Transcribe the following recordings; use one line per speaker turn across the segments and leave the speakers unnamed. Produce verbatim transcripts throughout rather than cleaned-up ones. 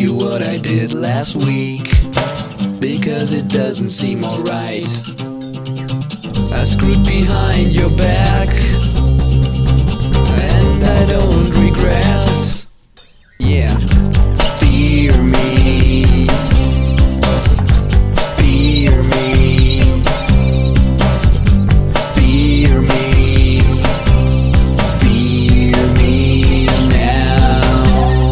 you what I did last week, because it doesn't seem alright. I screwed behind your back, and I don't regret. Yeah, fear me, fear me, fear me, fear me now.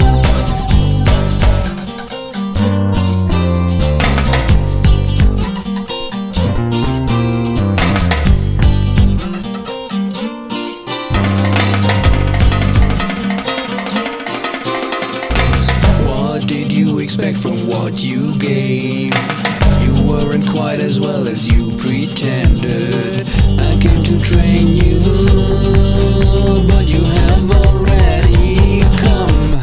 What did you expect from what you gave? You weren't quite as well as you pretended. I came to train you, but you have already come.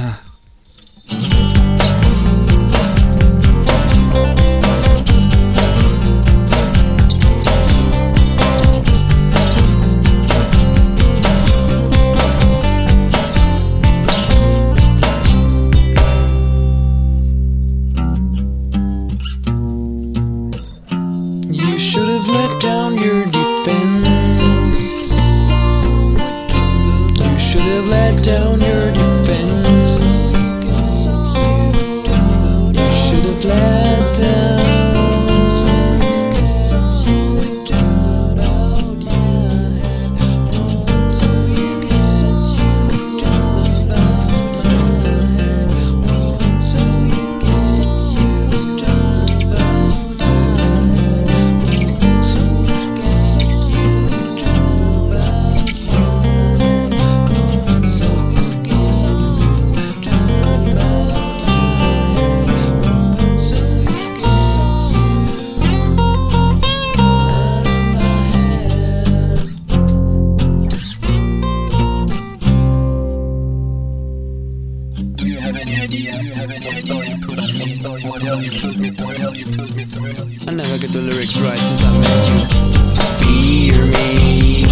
You should have let down your defense. You should have let down your defense. You should have let down. Do you have any idea? Do you have any idea? Spell you put on me, spell you what hell you put me through, what hell you put me through. I never get the lyrics right since I met you. Fear me.